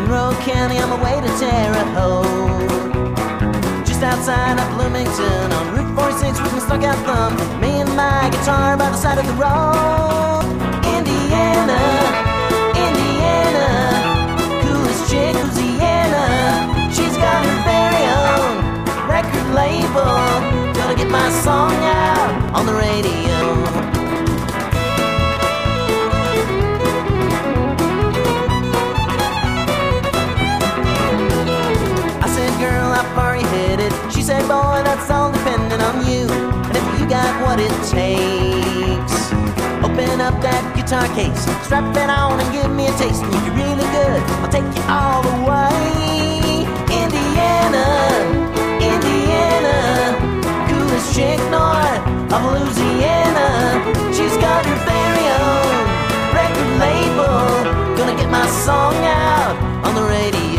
Monroe County on my way to Terre Haute. Just outside of Bloomington on Route 46 with my stuck out thumb, me and my guitar by the side of the road. Indiana, Indiana, coolest chick, Louisiana. She's got her very own record label. Gonna get my song out on the radio. Girl, how far you headed? She said, boy, that's all dependent on you. And if you got what it takes, open up that guitar case, strap it on and give me a taste. And if you're really good, I'll take you all the way. Indiana, Indiana, coolest chick north of Louisiana. She's got her very own record label. Gonna get my song out on the radio.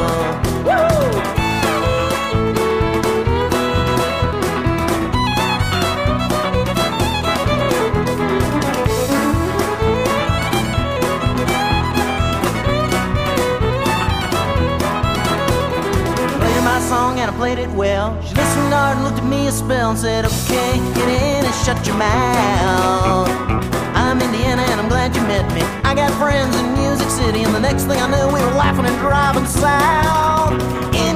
Song and I played it well. She listened hard and looked at me a spell and said, okay, get in and shut your mouth. I'm Indiana and I'm glad you met me. I got friends in Music City, and the next thing I knew we were laughing and driving south.